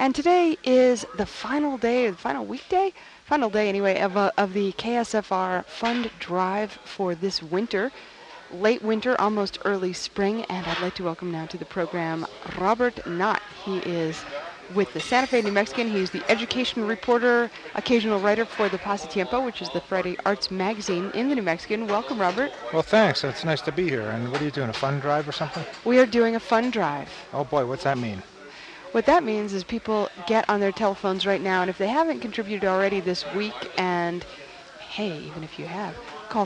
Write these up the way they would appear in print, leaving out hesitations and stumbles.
And today is the final day, the final weekday, final day anyway, of the KSFR Fund Drive for this winter, late winter, almost early spring. And I'd like to welcome now to the program Robert Knott. He is with the Santa Fe New Mexican. He's the education reporter, occasional writer for the Pasatiempo, which is the Friday arts magazine in the New Mexican. Welcome, Robert. Well, thanks. It's nice to be here. And what are you doing, a fund drive or something? We are doing a fund drive. Oh, boy, what's that mean? What that means is people get on their telephones right now, and if they haven't contributed already this week, and hey, even if you have, call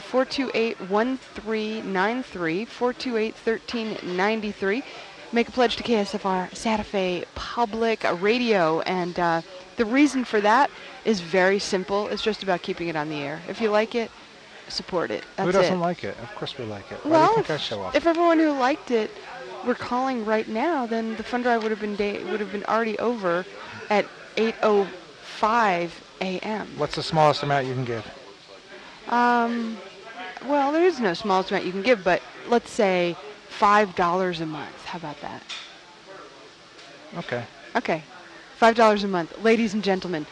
428-1393, 428-1393. Make a pledge to KSFR Santa Fe Public Radio, and the reason for that is very simple. It's just about keeping it on the air. If you like it, support it. That's Who doesn't it. like it? Of course we like it. Why Well, do you think I show up? if everyone who liked it were calling right now, then the fund drive would have been already over at 8:05 a.m. What's the smallest amount you can give? Well, there is no smallest amount you can give, but let's say $5 a month. How about that? Okay. Okay. $5 a month. Ladies and gentlemen,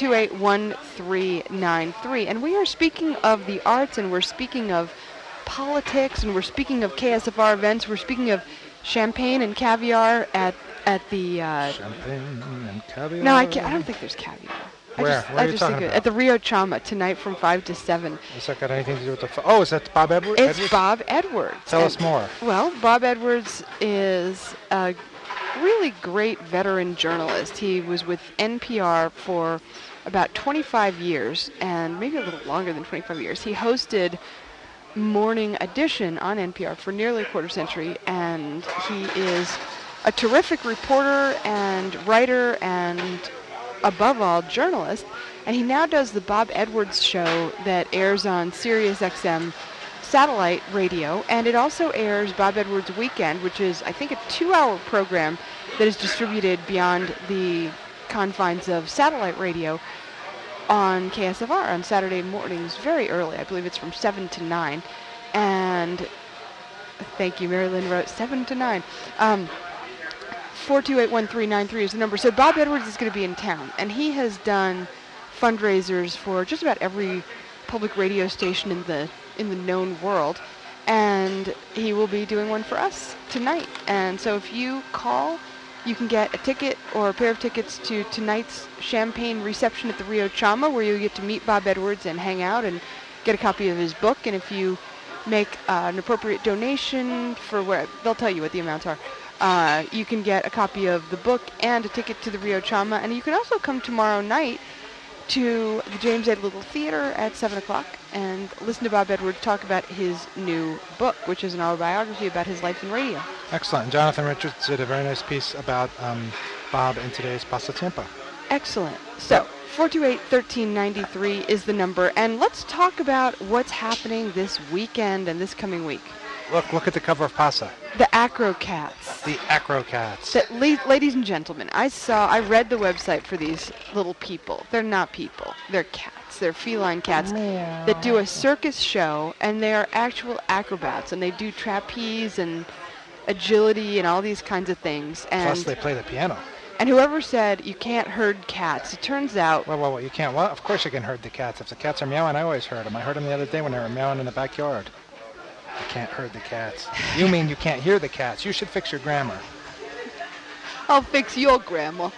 428-1393. And we are speaking of the arts, and we're speaking of politics, and we're speaking of KSFR events. We're speaking of champagne and caviar at the... Champagne and caviar. No, I don't think there's caviar. Where? Where are you talking about? At the Rio Chama tonight from 5 to 7. Has that got anything to do with the... Oh, is that Bob Edwards? It's Bob Edwards. Tell us more. Well, Bob Edwards is a really great veteran journalist. He was with NPR for about 25 years, and maybe a little longer than 25 years. He hosted Morning Edition on NPR for nearly a quarter century, and he is a terrific reporter and writer and, above all, journalist. And he now does the Bob Edwards Show that airs on Sirius XM satellite radio, and it also airs Bob Edwards Weekend, which is, I think, a 2-hour program that is distributed beyond the confines of satellite radio on KSFR on Saturday mornings very early. I believe it's from 7 to 9. And thank you, Marilyn wrote 7 to 9. 428-1393 is the number. So Bob Edwards is going to be in town, and he has done fundraisers for just about every public radio station in the known world, and he will be doing one for us tonight. And so if you call, you can get a ticket or a pair of tickets to tonight's champagne reception at the Rio Chama, where you get to meet Bob Edwards and hang out and get a copy of his book. And if you make an appropriate donation for where they'll tell you what the amounts are, you can get a copy of the book and a ticket to the Rio Chama. And you can also come tomorrow night to the James A. Little Theater at 7 o'clock and listen to Bob Edwards talk about his new book, which is an autobiography about his life in radio. Excellent. Jonathan Richards did a very nice piece about Bob in today's Pasatiempo. Excellent. So 428-1393 is the number, and let's talk about what's happening this weekend and this coming week. Look at the cover of Pasa. The Acrocats. The Acrocats. Ladies and gentlemen, I read the website for these little people. They're not people. They're cats. They're feline cats that do a circus show, and they are actual acrobats, and they do trapeze and agility and all these kinds of things. And plus, they play the piano. And whoever said you can't herd cats, it turns out... Well, you can't. Well, of course you can herd the cats. If the cats are meowing, I always herd them. I heard them the other day when they were meowing in the backyard. You can't herd the cats. You mean you can't hear the cats. You should fix your grammar. I'll fix your grammar.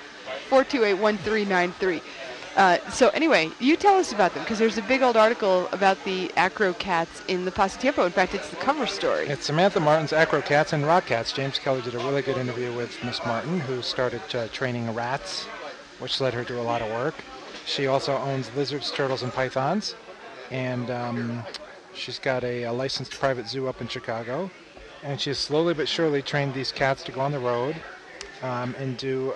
428-1393. So anyway, you tell us about them, because there's a big old article about the Acrocats in the Pasatiempo. In fact, it's the cover story. It's Samantha Martin's Acrocats and Rock Cats. James Keller did a really good interview with Miss Martin, who started training rats, which led her to a lot of work. She also owns lizards, turtles, and pythons. And she's got a licensed private zoo up in Chicago. And she has slowly but surely trained these cats to go on the road and do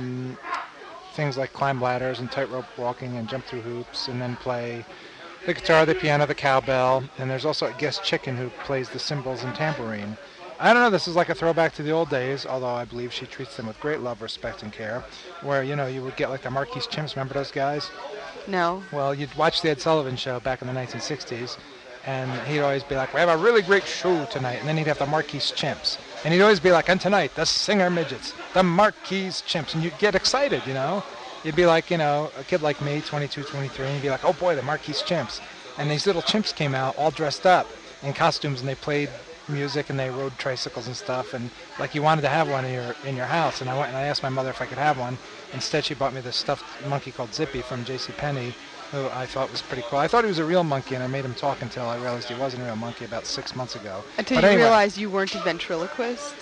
things like climb ladders and tightrope walking and jump through hoops, and then play the guitar, the piano, the cowbell. And there's also a guest chicken who plays the cymbals and tambourine. I don't know, this is like a throwback to the old days, although I believe she treats them with great love, respect, and care, where, you would get like the Marquise Chimps. Remember those guys? No. Well, you'd watch the Ed Sullivan Show back in the 1960s, and he'd always be like, we have a really great show tonight, and then he'd have the Marquise Chimps. And he'd always be like, and tonight, the Singer Midgets, the Marquis Chimps. And you'd get excited, you know. You'd be like, you know, a kid like me, 22, 23, and you'd be like, oh boy, the Marquis Chimps. And these little chimps came out all dressed up in costumes, and they played music and they rode tricycles and stuff, and like you wanted to have one in your house. And I went and I asked my mother if I could have one. Instead, she bought me this stuffed monkey called Zippy from JCPenney, who I thought was pretty cool. I thought he was a real monkey, and I made him talk until I realized he wasn't a real monkey about 6 months ago. Until you realized you weren't a ventriloquist?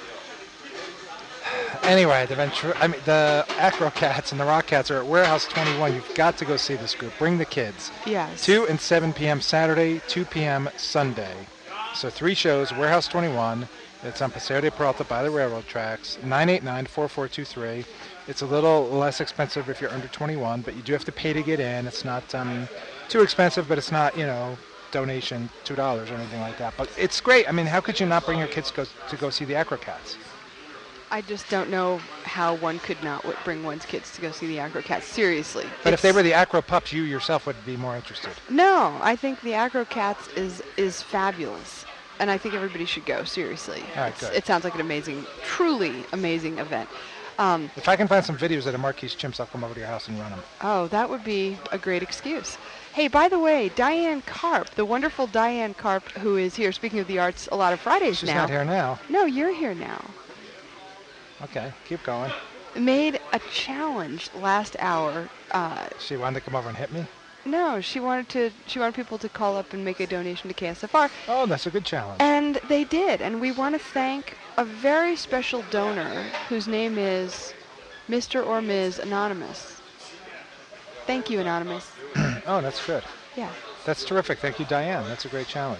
Anyway, the Acrocats and the Rockcats are at Warehouse 21. You've got to go see this group. Bring the kids. Yes. 2 and 7 p.m. Saturday, 2 p.m. Sunday. So 3 shows, Warehouse 21. It's on Paseo de Peralta by the railroad tracks, 989-4423. It's a little less expensive if you're under 21, but you do have to pay to get in. It's not too expensive, but it's not, you know, donation $2 or anything like that. But it's great. I mean, how could you not bring your kids to go see the Acrocats? I just don't know how one could not bring one's kids to go see the Acrocats. Seriously. But if they were the Acro Pups, you yourself would be more interested. No, I think the Acrocats is fabulous. And I think everybody should go, seriously. All right, good. It sounds like an amazing, truly amazing event. If I can find some videos of the Marquis Chimps, I'll come over to your house and run them. Oh, that would be a great excuse. Hey, by the way, Diane Karp, the wonderful Diane Karp, who is here, speaking of the arts, a lot of Fridays She's now. not here now. No, you're here now. Okay, keep going. Made a challenge last hour. She wanted to come over and hit me? No, she wanted people to call up and make a donation to KSFR. Oh, that's a good challenge. And they did. And we want to thank a very special donor whose name is Mr. or Ms. Anonymous. Thank you, Anonymous. Oh, that's good. Yeah. That's terrific. Thank you, Diane. That's a great challenge.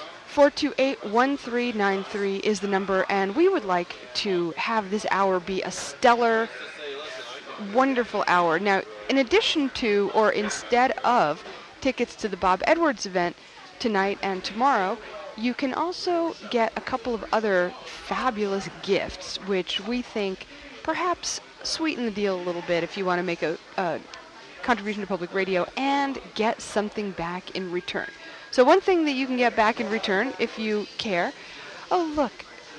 428-1393 is the number, and we would like to have this hour be a stellar, wonderful hour. Now, in addition to, or instead of, tickets to the Bob Edwards event tonight and tomorrow, you can also get a couple of other fabulous gifts, which we think perhaps sweeten the deal a little bit if you want to make a contribution to public radio and get something back in return. So one thing that you can get back in return, if you care. Oh, look.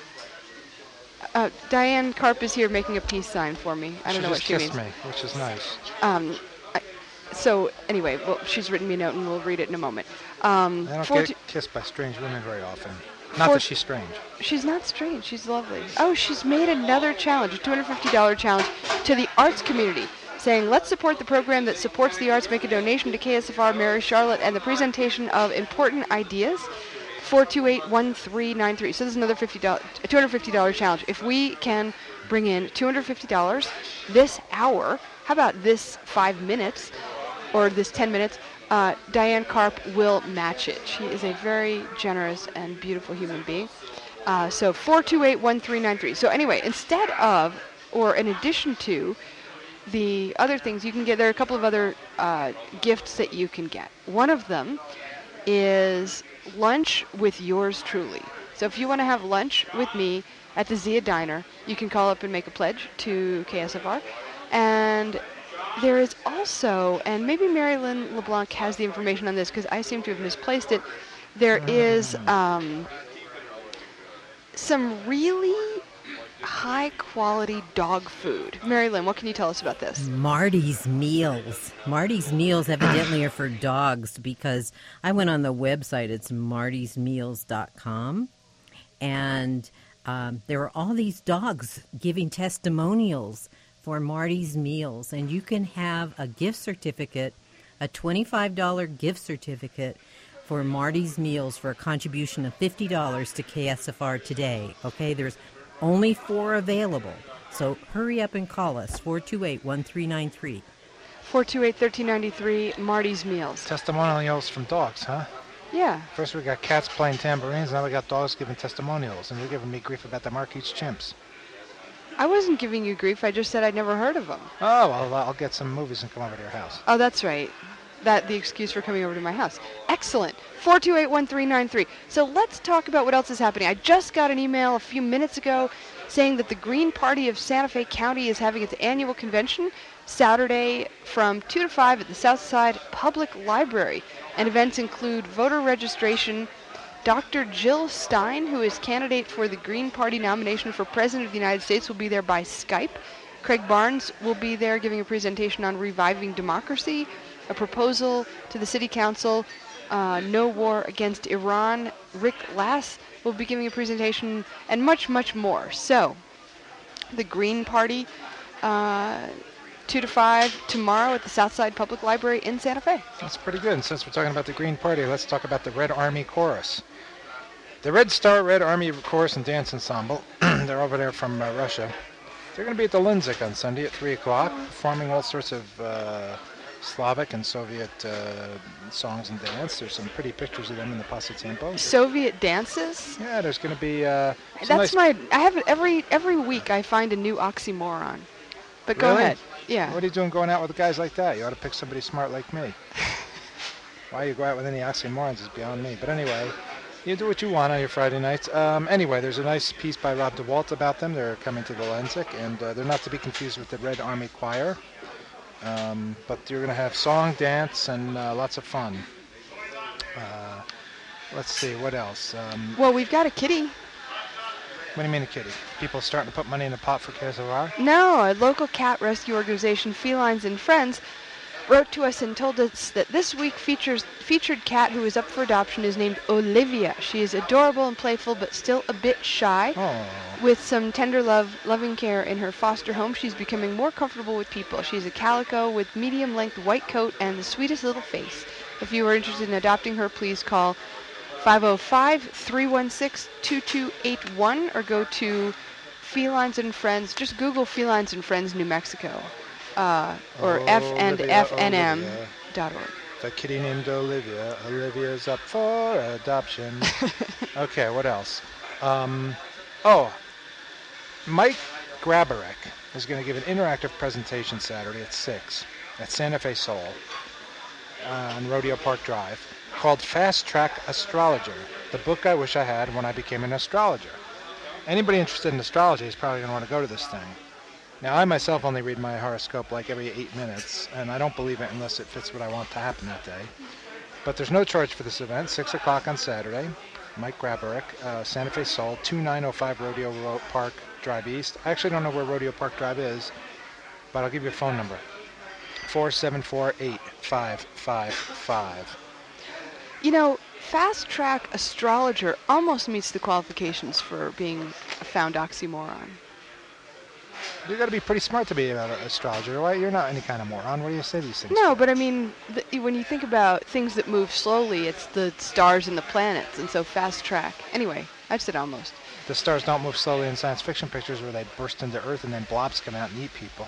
Diane Karp is here making a peace sign for me. I don't know what she means. She just kissed me, which is nice. So anyway, well, she's written me a note, and we'll read it in a moment. I don't get kissed by strange women very often. Not that she's strange. She's not strange. She's lovely. Oh, she's made another challenge, a $250 challenge to the arts community, saying, let's support the program that supports the arts. Make a donation to KSFR Mary Charlotte and the presentation of important ideas. 428-1393. So this is another $250 challenge. If we can bring in $250 this hour, how about this 5 minutes or this 10 minutes, Diane Karp will match it. She is a very generous and beautiful human being. So 428-1393. So anyway, instead of, or in addition to, the other things you can get, there are a couple of other gifts that you can get. One of them is lunch with yours truly. So if you want to have lunch with me at the Zia Diner, you can call up and make a pledge to KSFR. And there is also, and maybe Mary Lynn LeBlanc has the information on this because I seem to have misplaced it, there is some really high-quality dog food. Mary Lynn, what can you tell us about this? Marty's Meals. Marty's Meals evidently are for dogs because I went on the website. It's martysmeals.com. And there are all these dogs giving testimonials for Marty's Meals. And you can have a gift certificate, a $25 gift certificate for Marty's Meals for a contribution of $50 to KSFR today. Okay, there's only 4 available. So hurry up and call us, 428-1393. 428-1393, Marty's Meals. Testimonials from dogs, huh? Yeah. First we got cats playing tambourines, now we got dogs giving testimonials, and you're giving me grief about the Marquis Chimps. I wasn't giving you grief. I just said I'd never heard of them. Oh, well, I'll get some movies and come over to your house. Oh, that's right. The excuse for coming over to my house. Excellent. 428-1393. So let's talk about what else is happening. I just got an email a few minutes ago saying that the Green Party of Santa Fe County is having its annual convention Saturday from 2 to 5 at the Southside Public Library. And events include voter registration, Dr. Jill Stein, who is candidate for the Green Party nomination for President of the United States, will be there by Skype. Craig Barnes will be there giving a presentation on reviving democracy, a proposal to the City Council, no war against Iran. Rick Lass will be giving a presentation, and much, much more. So, the Green Party, 2 to 5 tomorrow at the Southside Public Library in Santa Fe. That's pretty good. And since we're talking about the Green Party, let's talk about the Red Army Chorus. The Red Star Red Army Chorus and Dance Ensemble, they're over there from Russia. They're going to be at the Linzik on Sunday at 3 o'clock, performing all sorts of Slavic and Soviet songs and dance. There's some pretty pictures of them in the Pasatiempo. Soviet dances? Yeah, there's going to be I have it every week I find a new oxymoron. But go Really? ahead. Yeah. What are you doing going out with guys like that? You ought to pick somebody smart like me. Why you go out with any oxymorons is beyond me. But anyway, you do what you want on your Friday nights. Anyway, there's a nice piece by Rob DeWalt about them. They're coming to the Linzik, and they're not to be confused with the Red Army Choir. But you're going to have song, dance, and lots of fun. Let's see, what else? Well, we've got a kitty. What do you mean a kitty? People starting to put money in the pot for Kesavar? No, a local cat rescue organization, Felines and Friends, wrote to us and told us that this week featured cat who is up for adoption is named Olivia. She is adorable and playful, but still a bit shy. Oh. With some tender loving care in her foster home, she's becoming more comfortable with people. She's a calico with medium-length white coat and the sweetest little face. If you are interested in adopting her, please call 505-316-2281 or go to Felines and Friends. Just Google Felines and Friends New Mexico or fnm.org. The kitty named Olivia. Olivia's up for adoption. Okay, what else? Mike Grabarek is going to give an interactive presentation Saturday at 6 at Santa Fe Soul on Rodeo Park Drive called Fast Track Astrologer, the book I wish I had when I became an astrologer. Anybody interested in astrology is probably going to want to go to this thing. Now, I myself only read my horoscope like every 8 minutes, and I don't believe it unless it fits what I want to happen that day. But there's no charge for this event, 6 o'clock on Saturday. Mike Grabarek, Santa Fe Soul, 2905 Rodeo Park Drive East. I actually don't know where Rodeo Park Drive is, but I'll give you a phone number. 474-8555. You know, Fast Track Astrologer almost meets the qualifications for being a found oxymoron. You got to be pretty smart to be an astrologer, right? You're not any kind of moron. What do you say these things? No, but I mean, when you think about things that move slowly, it's the stars and the planets, and so Fast Track. Anyway, I've said almost. The stars don't move slowly in science fiction pictures where they burst into Earth and then blobs come out and eat people.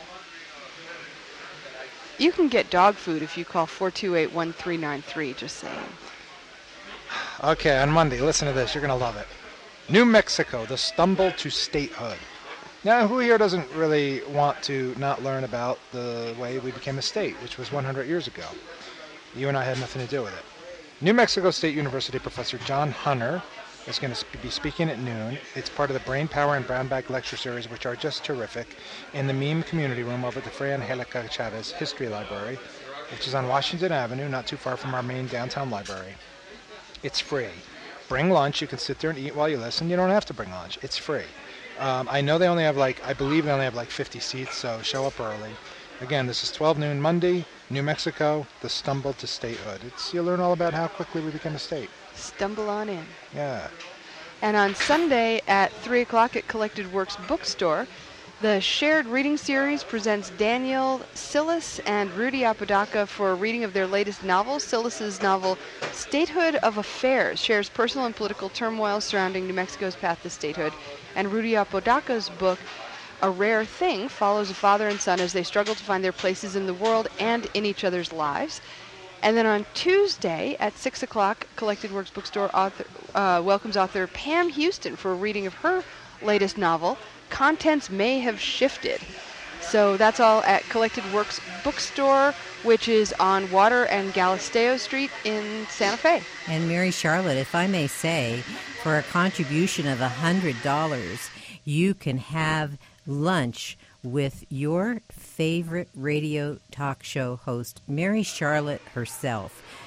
You can get dog food if you call 428-1393, just saying. Okay, on Monday, listen to this. You're going to love it. New Mexico, the stumble to statehood. Now, who here doesn't really want to not learn about the way we became a state, which was 100 years ago? You and I had nothing to do with it. New Mexico State University professor John Hunter is going to be speaking at noon. It's part of the Brain Power and Brown Bag lecture series, which are just terrific, in the Meme Community Room over at the Fray Angelica Chavez History Library, which is on Washington Avenue, not too far from our main downtown library. It's free. Bring lunch. You can sit there and eat while you listen. You don't have to bring lunch. It's free. I know they only have I believe they only have 50 seats, so show up early. Again, this is 12 noon Monday, New Mexico, the stumble to statehood. You'll learn all about how quickly we became a state. Stumble on in. Yeah. And on Sunday at 3 o'clock at Collected Works Bookstore, the Shared Reading Series presents Daniel Sillis and Rudy Apodaca for a reading of their latest novel. Sillis's novel, Statehood of Affairs, shares personal and political turmoil surrounding New Mexico's path to statehood. And Rudy Apodaca's book, A Rare Thing, follows a father and son as they struggle to find their places in the world and in each other's lives. And then on Tuesday at 6 o'clock, Collected Works Bookstore welcomes author Pam Houston for a reading of her latest novel, Contents May Have Shifted. So that's all at Collected Works Bookstore, which is on Water and Galisteo Street in Santa Fe. And Mary Charlotte, if I may say, for a contribution of $100, you can have lunch with your favorite radio talk show host, Mary Charlotte herself.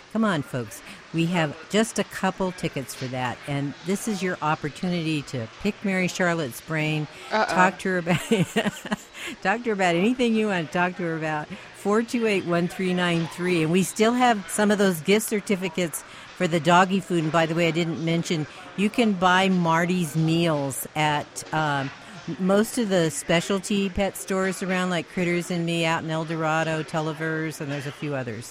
Come on, folks. We have just a couple tickets for that, and this is your opportunity to pick Mary Charlotte's brain, talk to her about anything you want to talk to her about. 428-1393, and we still have some of those gift certificates for the doggy food. And by the way, I didn't mention, you can buy Marty's Meals at most of the specialty pet stores around, like Critters and Me out in El Dorado, Tulliver's, and there's a few others.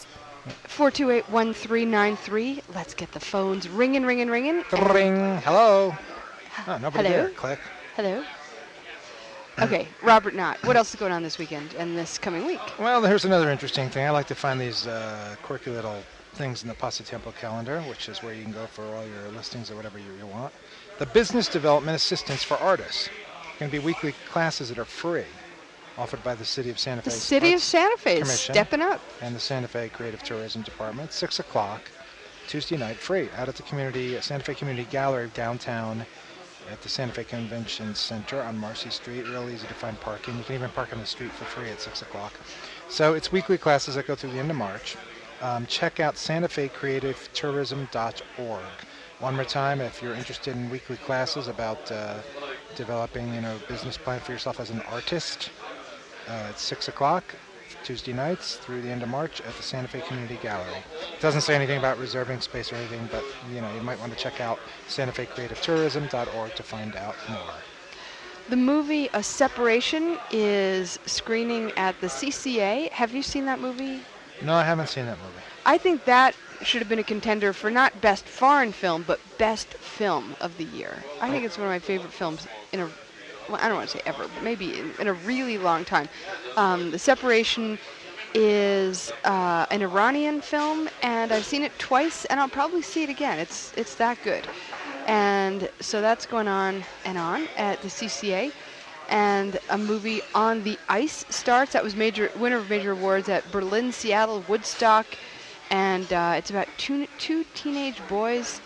428-1393. Let's get the phones ringing. Ring. Hello. Oh, nobody Hello? there. Click. Hello. Okay, Robert Knott. What else is going on this weekend and this coming week? Well, here's another interesting thing. I like to find these quirky little things in the Pasatiempo calendar, which is where you can go for all your listings or whatever you want. The Business Development Assistance for Artists. Going to be weekly classes that are free, offered by the City of Santa Fe. The City of Santa Fe is Commission stepping up. And the Santa Fe Creative Tourism Department, 6 o'clock, Tuesday night, free, out at the Santa Fe Community Gallery downtown at the Santa Fe Convention Center on Marcy Street. Real easy to find parking. You can even park on the street for free at 6 o'clock. So it's weekly classes that go through the end of March. Check out santafecreativetourism.org. One more time, if you're interested in weekly classes about developing, a business plan for yourself as an artist, it's 6 o'clock, Tuesday nights through the end of March at the Santa Fe Community Gallery. It doesn't say anything about reserving space or anything, but, you might want to check out santafecreativetourism.org to find out more. The movie A Separation is screening at the CCA. Have you seen that movie? No, I haven't seen that movie. I think that should have been a contender for not best foreign film, but best film of the year. I think it's one of my favorite films I don't want to say ever, but maybe in a really long time. The Separation is an Iranian film, and I've seen it twice, and I'll probably see it again. It's that good. And so that's going on at the CCA. And a movie On the Ice starts. That was winner of major awards at Berlin, Seattle, Woodstock. And it's about two teenage boys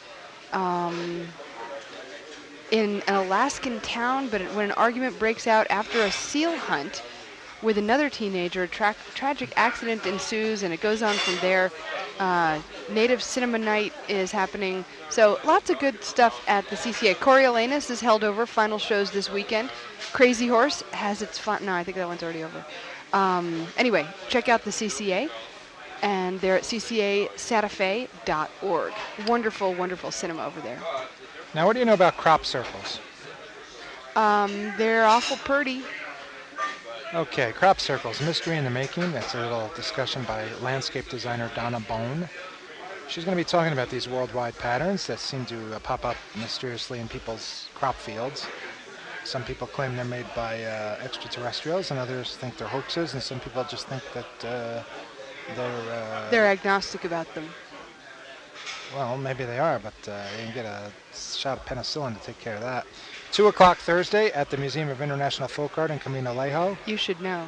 in an Alaskan town, but when an argument breaks out after a seal hunt with another teenager, a tragic accident ensues, and it goes on from there. Native Cinema Night is happening. So lots of good stuff at the CCA. Coriolanus is held over. Final shows this weekend. Crazy Horse has its no, I think that one's already over. Anyway, check out the CCA. And they're at ccasantafe.org. Wonderful, wonderful cinema over there. Now, what do you know about crop circles? They're awful pretty. Okay, crop circles, mystery in the making. That's a little discussion by landscape designer Donna Bone. She's going to be talking about these worldwide patterns that seem to pop up mysteriously in people's crop fields. Some people claim they're made by extraterrestrials, and others think they're hoaxes, and some people just think that they're agnostic about them. Well, maybe they are, but you can get a shot of penicillin to take care of that. 2 o'clock Thursday at the Museum of International Folk Art in Camino Alejo. You should know.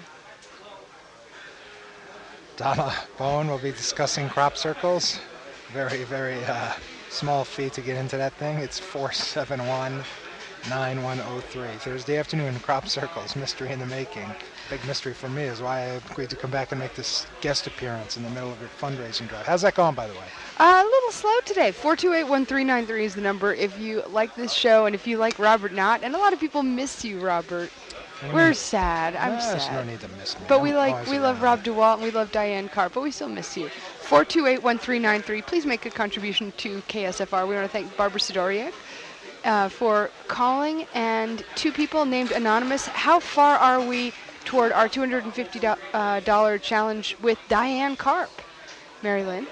Donna Bone will be discussing crop circles. Very, very small fee to get into that thing. It's 471-9103. Thursday afternoon, crop circles, mystery in the making. Big mystery for me is why I agreed to come back and make this guest appearance in the middle of your fundraising drive. How's that going, by the way? A little slow today. 428-1393 is the number if you like this show and if you like Robert Knott. And a lot of people miss you, Robert. We're sad. I'm sad. There's no need to miss me. But we love Rob DeWalt and we love Diane Karp, but we still miss you. 428-1393. Please make a contribution to KSFR. We want to thank Barbara Sidoriak for calling, and two people named Anonymous. How far are we toward our $250 challenge with Diane Karp? Mary Lynn?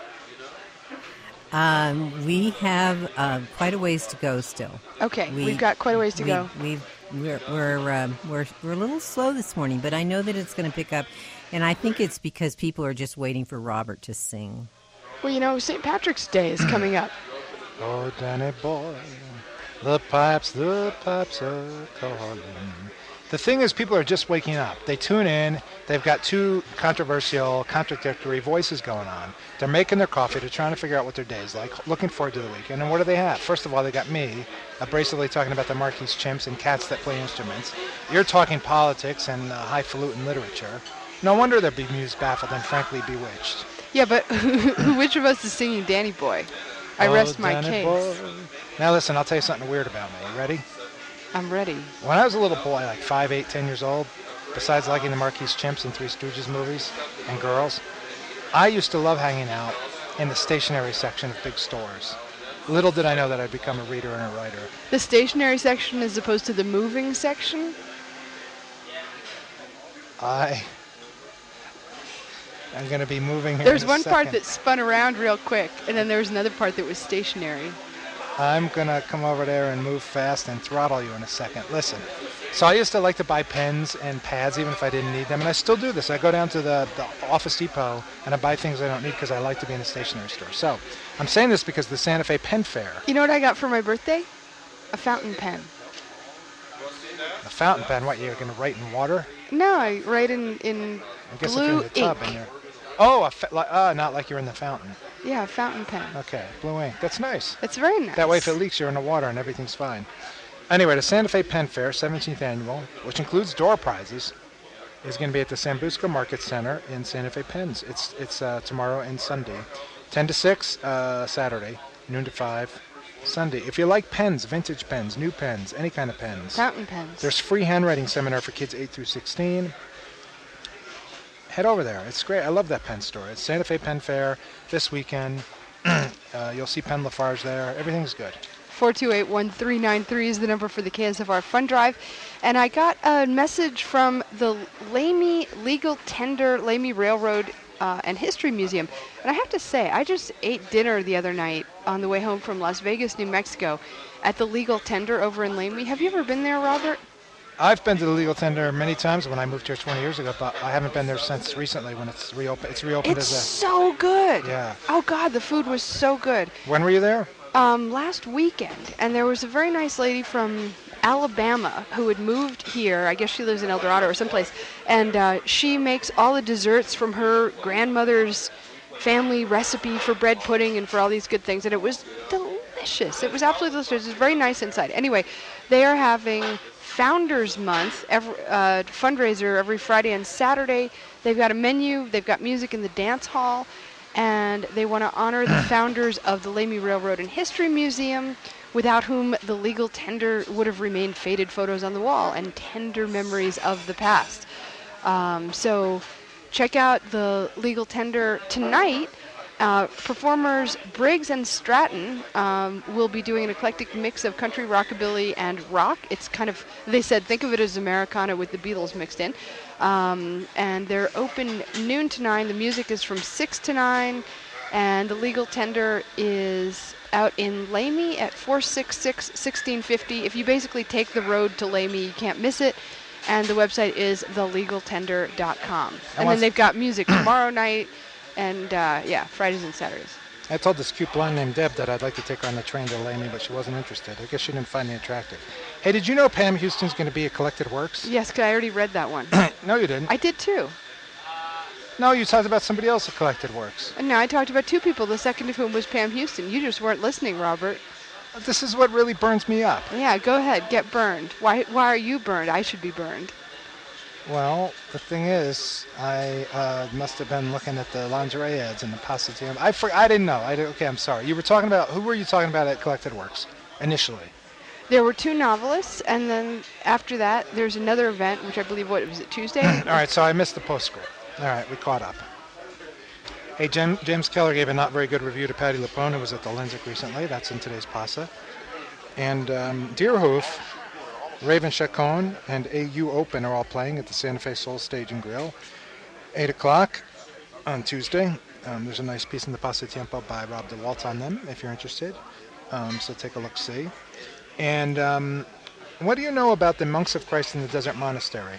We have quite a ways to go still. Okay, we've got quite a ways to go. We're a little slow this morning, but I know that it's going to pick up, and I think it's because people are just waiting for Robert to sing. Well, St. Patrick's Day is coming up. Oh, Danny boy, the pipes are calling. The thing is, people are just waking up. They tune in. They've got two controversial, contradictory voices going on. They're making their coffee. They're trying to figure out what their day is like, looking forward to the weekend. And what do they have? First of all, they got me, abrasively talking about the Marquis chimps and cats that play instruments. You're talking politics and highfalutin literature. No wonder they're bemused, baffled, and frankly bewitched. Yeah, but which of us is singing Danny Boy? I Oh, rest my Danny case. boy. Now listen, I'll tell you something weird about me. You ready? I'm ready. When I was a little boy, like 5, 8, 10 years old, besides liking the Marquis Chimps and Three Stooges movies and girls, I used to love hanging out in the stationery section of big stores. Little did I know that I'd become a reader and a writer. The stationary section as opposed to the moving section? I'm going to be moving here There's in a one part second. that spun around real quick, and then there was another part that was stationary. I'm going to come over there and move fast and throttle you in a second. Listen, so I used to like to buy pens and pads even if I didn't need them, and I still do this. I go down to the Office Depot and I buy things I don't need because I like to be in a stationery store. So I'm saying this because the Santa Fe Pen Fair, You know what I got for my birthday? A fountain pen. the fountain pen, what, you're going to write in water? No, I write in I guess if you're in blue the tub ink. and you're... Oh, not like you're in the fountain. Yeah, a fountain pen. Okay, blue ink. That's nice. It's very nice. That way, if it leaks, you're in the water and everything's fine. Anyway, the Santa Fe Pen Fair, 17th annual, which includes door prizes, is going to be at the Sambusco Market Center in Santa Fe Pens. It's tomorrow and Sunday, 10 to 6 Saturday, noon to 5 Sunday. If you like pens, vintage pens, new pens, any kind of pens, Fountain pens. there's free handwriting seminar for kids 8 through 16. Head over there. It's great. I love that pen store. It's Santa Fe Pen Fair this weekend. You'll see Pen Lafarge there. Everything's good. 428-1393 is the number for the KSFR Fund Drive. And I got a message from the Lamy Legal Tender, Lamy Railroad and History Museum. And I have to say, I just ate dinner the other night on the way home from Las Vegas, New Mexico, at the Legal Tender over in Lamy. Have you ever been there, Robert? I've been to the Legal Tender many times when I moved here 20 years ago, but I haven't been there since recently when it's reopened. It's reopened It's as so good. Yeah. Oh, God, the food was so good. When were you there? Last weekend, and there was a very nice lady from Alabama who had moved here. I guess she lives in El Dorado or someplace, and she makes all the desserts from her grandmother's family recipe for bread pudding and for all these good things, and it was delicious. It was absolutely delicious. It was very nice inside. Anyway, they are having Founders Month fundraiser every Friday and Saturday. They've got a menu. They've got music in the dance hall. And they want to honor the founders of the Lamy Railroad and History Museum, without whom the Legal Tender would have remained faded photos on the wall and tender memories of the past. So check out the Legal Tender tonight. Performers Briggs and Stratton will be doing an eclectic mix of country, rockabilly, and rock. It's kind of, they said, think of it as Americana with the Beatles mixed in. And they're open noon to 9. The music is from 6 to 9. And the Legal Tender is out in Lamy at 466-1650. If you basically take the road to Lamy, you can't miss it. And the website is thelegaltender.com. And then they've got music tomorrow night and, Fridays and Saturdays. I told this cute blonde named Deb that I'd like to take her on the train to Lamy, but she wasn't interested. I guess she didn't find me attractive. Hey, did you know Pam Houston's going to be at Collected Works? Yes, 'cause I already read that one. No, you didn't. I did too. No, you talked about somebody else at Collected Works. And now I talked about two people, the second of whom was Pam Houston. You just weren't listening, Robert. This is what really burns me up. Yeah, go ahead, get burned. Why are you burned? I should be burned. Well, the thing is, I must have been looking at the lingerie ads in the Pasta Jam. I didn't know. Okay, I'm sorry. You were talking about, who were you talking about at Collected Works initially? There were two novelists, and then after that, there's another event, which I believe, was it Tuesday? All right, so I missed the postscript. All right, we caught up. Hey, James Keller gave a not very good review to Patty LuPone, who was at the Linsick recently. That's in today's Pasta. And Deerhoof, Raven Chacon, and AU Open are all playing at the Santa Fe Soul Stage and Grill. 8 o'clock on Tuesday. There's a nice piece in the Pasta Tiempo by Rob DeWalt on them, if you're interested. So take a look-see. And what do you know about the Monks of Christ in the Desert Monastery?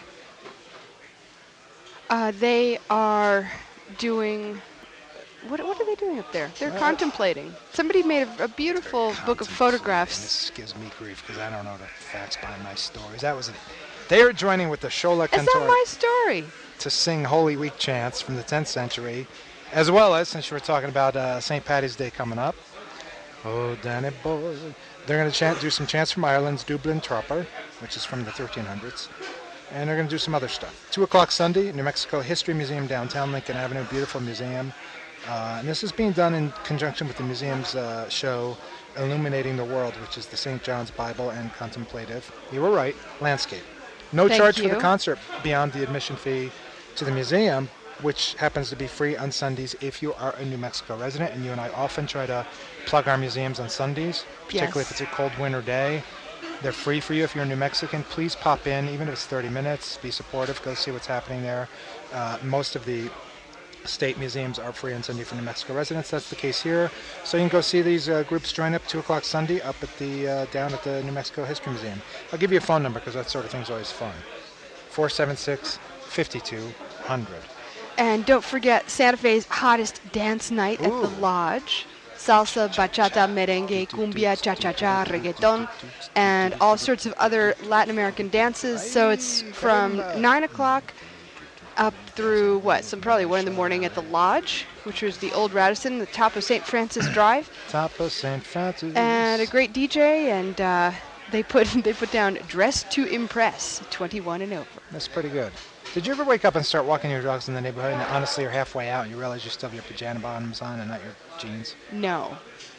They are doing... What are they doing up there? They're contemplating. Somebody made a beautiful book of photographs. This gives me grief because I don't know the facts behind my stories. They are joining with the Shola It's not Cantor my story. to sing Holy Week chants from the 10th century, as well as, since you were talking about St. Paddy's Day coming up, oh, Danny boy, they're going to do some chants from Ireland's Dublin Tropper, which is from the 1300s, and they're going to do some other stuff. 2 o'clock Sunday, New Mexico History Museum, downtown Lincoln Avenue, beautiful museum. And this is being done in conjunction with the museum's show Illuminating the World, which is the St. John's Bible and Contemplative. You were right, landscape. No Thank charge for you. the concert beyond the admission fee to the museum, which happens to be free on Sundays if you are a New Mexico resident. And you and I often try to plug our museums on Sundays, particularly Yes. if it's a cold winter day. They're free for you if you're a New Mexican. Please pop in, even if it's 30 minutes. Be supportive. Go see what's happening there. Most of the state museums are free on Sunday for New Mexico residents. That's the case here. So you can go see these groups join up 2 o'clock Sunday up at the down at the New Mexico History Museum. I'll give you a phone number because that sort of thing's always fun. 476-5200. And don't forget Santa Fe's hottest dance night at the Lodge. Salsa, bachata, merengue, cumbia, cha-cha-cha, reggaeton, and all sorts of other Latin American dances. So it's from 9 o'clock up through, probably 1 in the morning at the Lodge, which was the old Radisson, the top of St. Francis Drive. Top of St. Francis. And a great DJ, and they put down Dress to Impress, 21 and over. That's pretty good. Did you ever wake up and start walking your dogs in the neighborhood and honestly you're halfway out and you realize you still have your pajama bottoms on and not your jeans? No.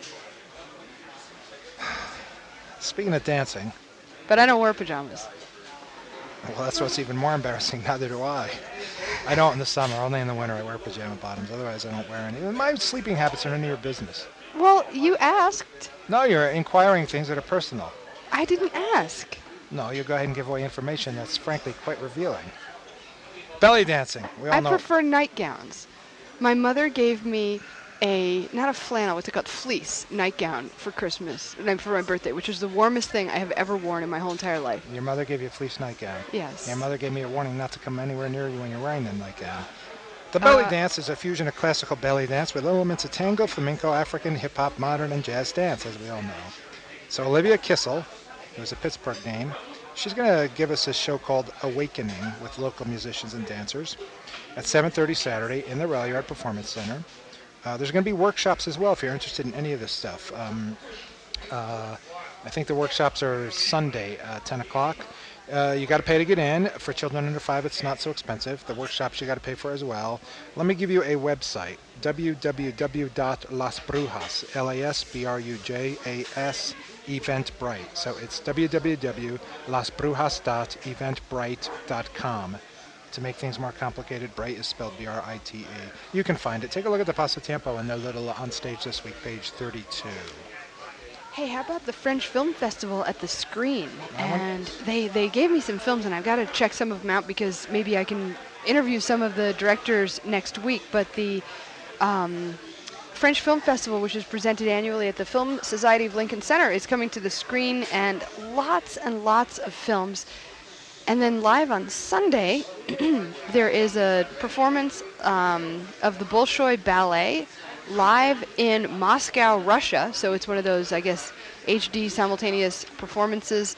Speaking of dancing, But I don't wear pajamas. well, that's what's even more embarrassing. Neither do I. I don't in the summer. Only in the winter I wear pajama bottoms. Otherwise, I don't wear any. My sleeping habits are none of your business. Well, you asked. No, you're inquiring things that are personal. I didn't ask. No, you go ahead and give away information that's frankly quite revealing. Belly dancing. We all I know. prefer nightgowns. My mother gave me not a flannel, what's it called, fleece nightgown for Christmas, for my birthday, which is the warmest thing I have ever worn in my whole entire life. Your mother gave you a fleece nightgown. Yes. Your mother gave me a warning not to come anywhere near you when you're wearing the nightgown. The belly dance is a fusion of classical belly dance with elements of tango, flamenco, African, hip-hop, modern, and jazz dance, as we all know. So Olivia Kissel, who's a Pittsburgh name, she's going to give us a show called Awakening with local musicians and dancers at 7:30 Saturday in the Rail Yard Performance Center. There's going to be workshops as well if you're interested in any of this stuff. I think the workshops are Sunday, 10 o'clock. You got to pay to get in. For children under 5, it's not so expensive. The workshops you got to pay for as well. Let me give you a website, www.lasbrujas, LASBRUJAS, Eventbrite. So it's www.lasbrujas.eventbrite.com. To make things more complicated, Bright is spelled B-R-I-T-E. You can find it. Take a look at the Pasatiempo and their little On Stage This Week, page 32. Hey, how about the French Film Festival at the Screen? And they gave me some films, and I've got to check some of them out because maybe I can interview some of the directors next week. But the French Film Festival, which is presented annually at the Film Society of Lincoln Center, is coming to the Screen, and lots of films. And then live on Sunday, there is a performance of the Bolshoi Ballet live in Moscow, Russia. So it's one of those, I guess, HD simultaneous performances.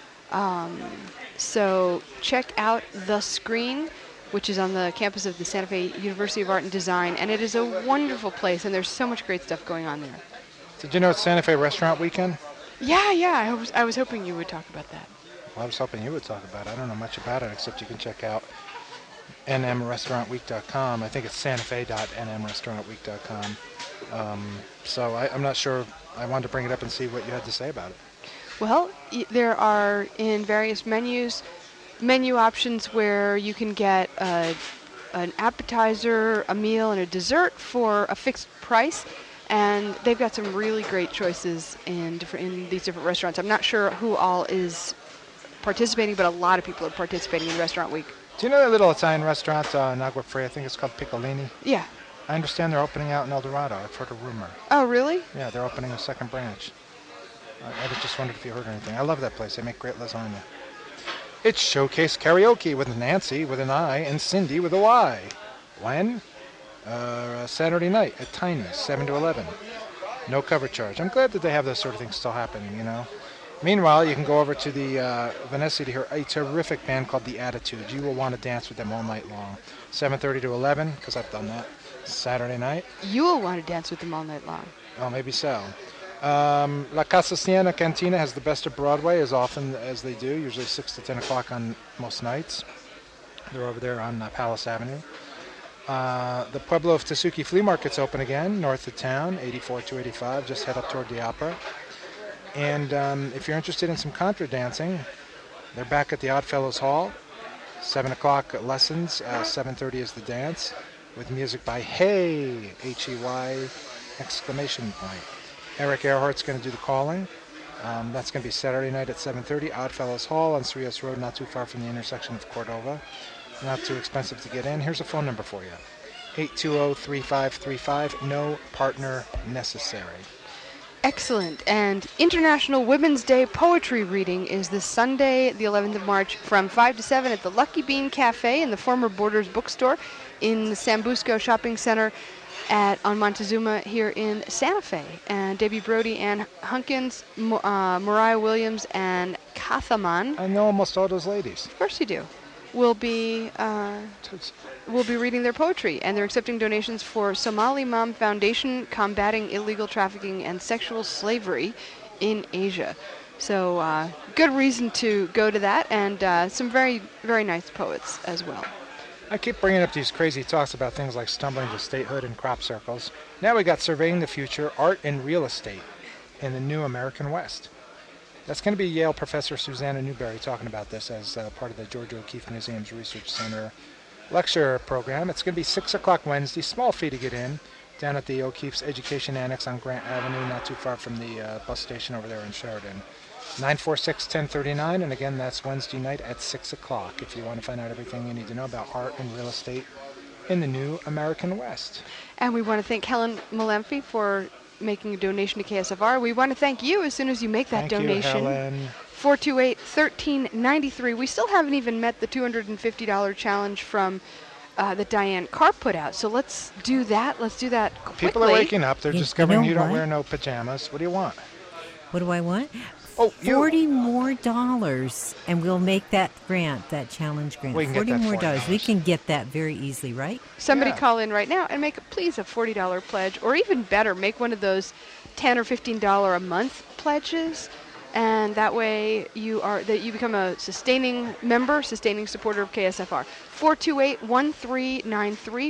So check out The Screen, which is on the campus of the Santa Fe University of Art and Design. And it is a wonderful place, and there's so much great stuff going on there. Did you know it's Santa Fe Restaurant Weekend? Yeah, I was hoping you would talk about that. Well, I was hoping you would talk about it. I don't know much about it, except you can check out nmrestaurantweek.com. I think it's santafe.nmrestaurantweek.com. So I'm not sure. I wanted to bring it up and see what you had to say about it. Well, there are in various menu options where you can get an appetizer, a meal, and a dessert for a fixed price. And they've got some really great choices in these different restaurants. I'm not sure who all is participating, but a lot of people are participating in Restaurant Week. Do you know that little Italian restaurant in Agua Fria? I think it's called Piccolini. Yeah. I understand they're opening out in El Dorado. I've heard a rumor. Oh, really? Yeah, they're opening a second branch. I just wondered if you heard anything. I love that place. They make great lasagna. It's Showcase Karaoke with Nancy with an I and Cindy with a Y. When? Saturday night at Tiny's, 7 to 11. No cover charge. I'm glad that they have those sort of things still happening, you know. Meanwhile, you can go over to the Vanessa to hear a terrific band called The Attitude. You will want to dance with them all night long. 7:30 to 11, because I've done that. Saturday night. You will want to dance with them all night long. Oh, maybe so. La Casa Siena Cantina has the best of Broadway as often as they do, usually 6 to 10 o'clock on most nights. They're over there on Palace Avenue. The Pueblo of Tasuki Flea Market's open again, north of town, 84-285. Just head up toward the opera. And if you're interested in some contra dancing, they're back at the Oddfellows Hall. 7 o'clock lessons, 7:30 is the dance, with music by Hey, H-E-Y, exclamation point. Eric Earhart's going to do the calling. That's going to be Saturday night at 7:30, Oddfellows Hall on Cerrillos Road, not too far from the intersection of Cordova. Not too expensive to get in. Here's a phone number for you. 820-3535, no partner necessary. Excellent. And International Women's Day poetry reading is this Sunday, the 11th of March, from 5 to 7 at the Lucky Bean Cafe in the former Borders bookstore in the Sambusco Shopping Center on Montezuma here in Santa Fe. And Debbie Brody, Ann Hunkins, Mariah Williams, and Kathaman. I know almost all those ladies. Of course you do. Will be reading their poetry, and they're accepting donations for Somali Mom Foundation combating illegal trafficking and sexual slavery in Asia. So good reason to go to that, and some very, very nice poets as well. I keep bringing up these crazy talks about things like stumbling to statehood and crop circles. Now we got Surveying the Future, Art and Real Estate in the New American West. That's going to be Yale professor Susanna Newberry talking about this as part of the Georgia O'Keeffe Museum's Research Center lecture program. It's going to be 6 o'clock Wednesday, small fee to get in, down at the O'Keeffe's Education Annex on Grant Avenue, not too far from the bus station over there in Sheridan. 946-1039, and again, that's Wednesday night at 6 o'clock if you want to find out everything you need to know about art and real estate in the New American West. And we want to thank Helen Malemfi for making a donation to KSFR. We want to thank you as soon as you make that donation. Thank you, Helen. 428-1393. We still haven't even met the $250 challenge from that Diane Carp put out. So let's do that. Let's do that quickly. People are waking up. They're discovering you don't what? wear no pajamas. What do you want? What do I want? Oh, you. $40 more, and we'll make that grant, that challenge grant. We can get that $40 more. $40. We can get that very easily, right? Somebody Yeah. call in right now and make, please, a $40 pledge, or even better, make one of those $10 or $15 a month pledges, and that way you become a sustaining member, sustaining supporter of KSFR. 428-1393,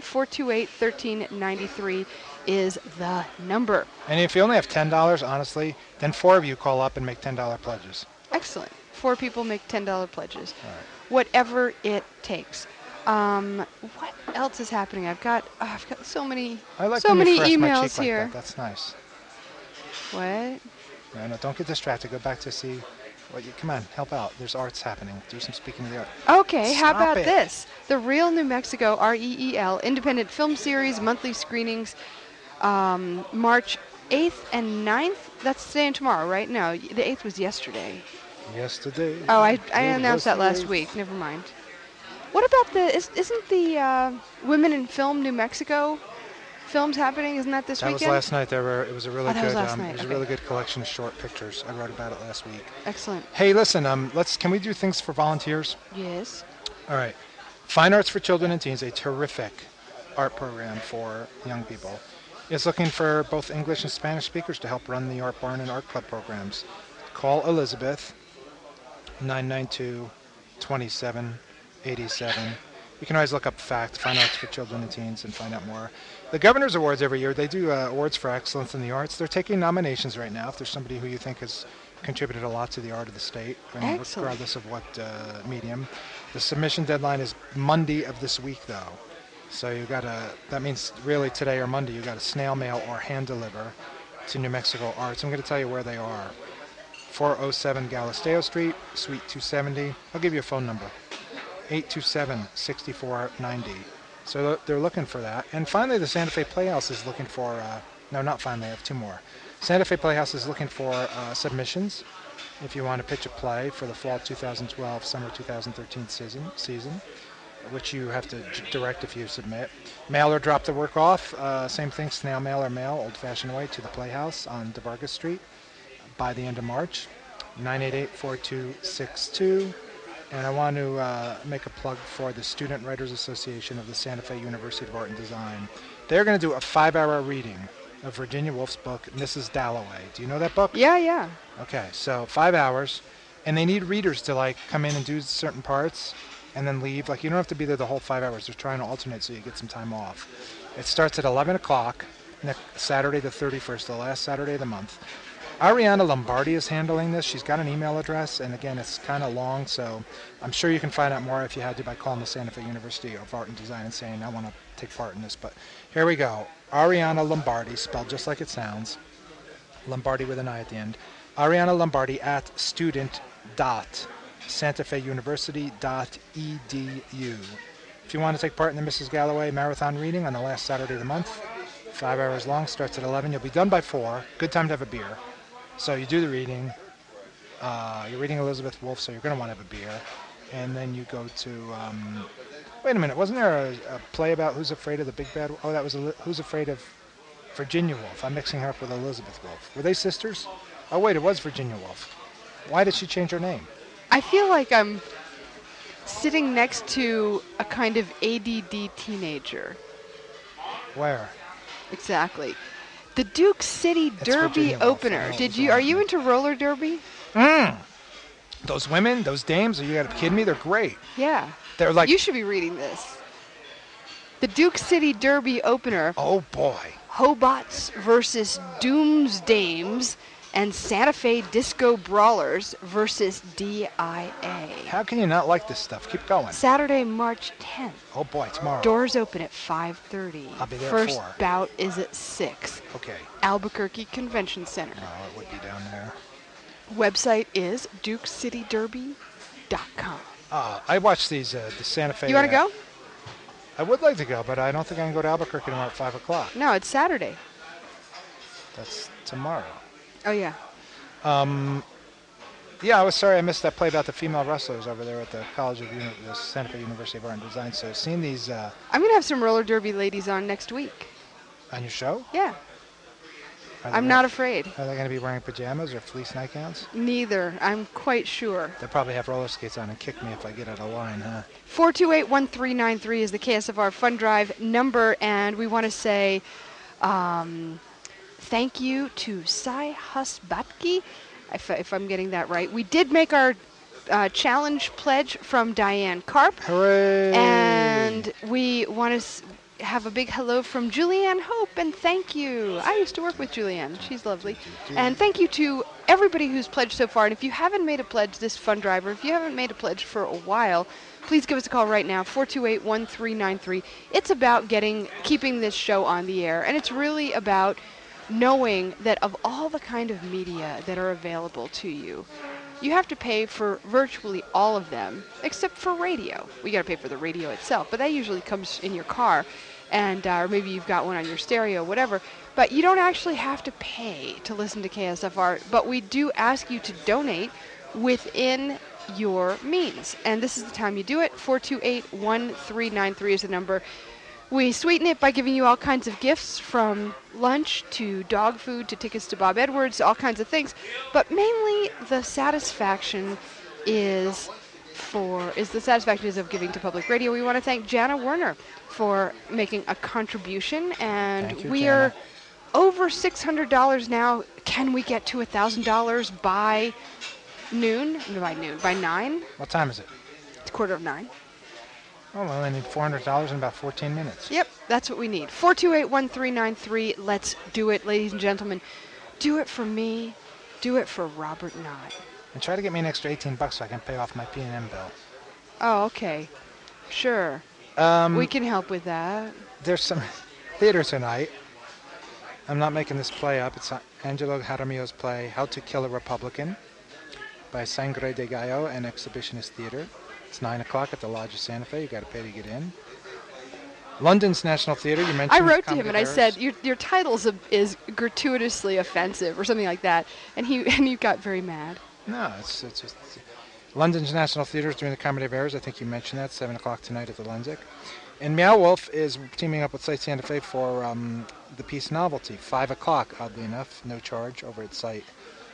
428-1393 is the number. And if you only have $10, honestly, then 4 of you call up and make $10 pledges. Excellent. 4 people make $10 pledges. All right. Whatever it takes. What else is happening? I've got so many I like so when many you caress my emails cheek here. Like that. That's nice. What? No, don't get distracted. Go back to see what you. Come on, help out. There's arts happening. Do some speaking of the art. Okay, how Stop about it. this? The Real New Mexico, REEL, independent film series, monthly screenings, March 8th and 9th. That's today and tomorrow, right? No, the 8th was yesterday. Yesterday. Oh, I it announced was that last the week. Never mind. What about isn't the Women in Film New Mexico films happening? Isn't that this That was weekend? last night. It was a really Oh, good. that was last night. It was Okay. a really good collection of short pictures. I wrote about it last week. Excellent. Hey, listen. Can we do things for volunteers? Yes. All right. Fine Arts for Children and Teens, a terrific art program for young people, is looking for both English and Spanish speakers to help run the Art Barn and Art Club programs. Call Elizabeth, 992-2787. You can always look up FACT, Fine Arts for Children and Teens, and find out more. The Governor's Awards every year, they do awards for excellence in the arts. They're taking nominations right now. If there's somebody who you think has contributed a lot to the art of the state, Excellent. regardless of what medium. The submission deadline is Monday of this week, though. So that means really today or Monday, you got to snail mail or hand deliver to New Mexico Arts. I'm going to tell you where they are. 407 Galisteo Street, Suite 270. I'll give you a phone number. 827-6490. So they're looking for that. And finally, the Santa Fe Playhouse is looking for, no, not finally, I have 2 more. Santa Fe Playhouse is looking for submissions if you want to pitch a play for the fall 2012, summer 2013 season, which you have to direct if you submit. Mail or drop the work off. Same thing, snail mail or mail, old-fashioned way, to the Playhouse on DeVargas Street by the end of March. 988-4262. And I want to make a plug for the Student Writers Association of the Santa Fe University of Art and Design. They're going to do a 5-hour reading of Virginia Woolf's book, Mrs. Dalloway. Do you know that book? Yeah. Okay, so 5 hours. And they need readers to come in and do certain parts. and then leave. Like, you don't have to be there the whole 5 hours. They're trying to alternate so you get some time off. It starts at 11 o'clock next Saturday the 31st, the last Saturday of the month. Ariana Lombardi is handling this. She's got an email address, and again, it's kind of long, so I'm sure you can find out more if you had to by calling the Santa Fe University of Art and Design and saying, I want to take part in this. But here we go. Ariana Lombardi, spelled just like it sounds. Lombardi with an I at the end. Ariana Lombardi at student.santafeuniversity.edu. If you want to take part in the Mrs. Galloway Marathon reading on the last Saturday of the month, 5 hours long, starts at 11. You'll be done by 4. Good time to have a beer. So you do the reading. You're reading Elizabeth Wolfe, so you're going to want to have a beer. And then you go to... wait a minute. Wasn't there a play about Who's Afraid of the Big Bad... Oh, that was Who's Afraid of Virginia Woolf. I'm mixing her up with Elizabeth Wolfe. Were they sisters? Oh, wait, it was Virginia Woolf. Why did she change her name? I feel like I'm sitting next to a kind of ADD teenager. Where? Exactly. The Duke City Derby Virginia Woolf. opener. I know, Are you into roller derby? Those women, those dames, are you got to kid me? They're great. Yeah. They're like... You should be reading this. The Duke City Derby opener. Oh, boy. Hobots versus Doomsdames and Santa Fe Disco Brawlers versus DIA. How can you not like this stuff? Keep going. Saturday, March 10th. Oh, boy, tomorrow. Doors open at 5:30. I'll be there First at 4. bout is at 6. Okay. Albuquerque Convention Center. Oh, it would be down there. Website is dukecityderby.com. I watched these, the Santa Fe... You want to go? I would like to go, but I don't think I can go to Albuquerque tomorrow at 5 o'clock. No, it's Saturday. That's tomorrow. Oh, yeah. Yeah, I was sorry I missed that play about the female wrestlers over there at the College of the Santa Fe University of Art and Design. So seeing these... I'm going to have some roller derby ladies on next week. On your show? Yeah. Are they I'm not afraid. Are they going to be wearing pajamas or fleece nightgowns? Neither. I'm quite sure. They'll probably have roller skates on and kick me if I get out of line, huh? 428-1393 is the KSFR Fund Drive number, and we want to say thank you to Sai Husbatki, if I'm getting that right. We did make our challenge pledge from Diane Karp. Hooray! And we want to have a big hello from Julianne Hope, and thank you. I used to work with Julianne. She's lovely. And thank you to everybody who's pledged so far. And if you haven't made a pledge this fund drive, or if you haven't made a pledge for a while, please give us a call right now, 428-1393. It's about keeping this show on the air, and it's really about knowing that of all the kind of media that are available to you, you have to pay for virtually all of them, except for radio. We got to pay for the radio itself, but that usually comes in your car, and or maybe you've got one on your stereo, whatever. But you don't actually have to pay to listen to KSFR, but we do ask you to donate within your means, and this is the time you do it. 428-1393 is the number. We sweeten it by giving you all kinds of gifts, from lunch to dog food to tickets to Bob Edwards, all kinds of things. But mainly the satisfaction is of giving to public radio. We want to thank Jana Werner for making a contribution, and we are over $600 now. Can we get to $1,000 by noon? By 9? What time is it? It's 8:45. Oh, well, I need $400 in about 14 minutes. Yep, that's what we need. 428-1393. Let's do it, ladies and gentlemen. Do it for me. Do it for Robert Knott. And try to get me an extra $18 so I can pay off my P&M bill. Oh, okay. Sure. We can help with that. There's some theater tonight. I'm not making this play up. It's Angelo Jaramillo's play, How to Kill a Republican, by Sangre de Gallo and Exhibitionist Theater. It's 9 o'clock at the Lodge of Santa Fe. You got to pay to get in. London's National Theater. You mentioned. I wrote to him and I said, "Your title is gratuitously offensive," or something like that, and he got very mad. No, it's just London's National Theater is doing the Comedy of Errors. I think you mentioned that. 7 o'clock tonight at the Lenzik. And Meow Wolf is teaming up with Site Santa Fe for the piece Novelty. 5 o'clock, oddly enough, no charge, over at Site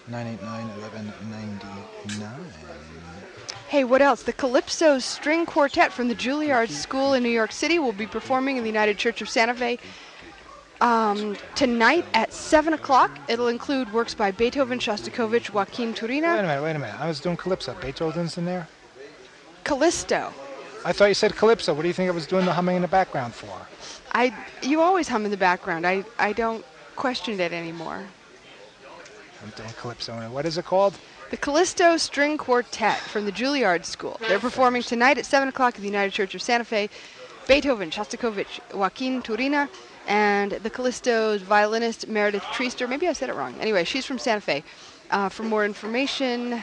989-1199. Hey, what else? The Calypso String Quartet from the Juilliard School in New York City will be performing in the United Church of Santa Fe tonight at 7 o'clock. It'll include works by Beethoven, Shostakovich, Joaquin Turina. Wait a minute. I was doing Calypso. Beethoven's in there? Callisto. I thought you said Calypso. What do you think I was doing the humming in the background for? You always hum in the background. I don't question it anymore. I'm doing Calypso. What is it called? The Callisto String Quartet from the Juilliard School. They're performing tonight at 7 o'clock at the United Church of Santa Fe. Beethoven, Shostakovich, Joaquin Turina, and the Callisto's violinist Meredith Treaster. Maybe I said it wrong. Anyway, she's from Santa Fe. For more information,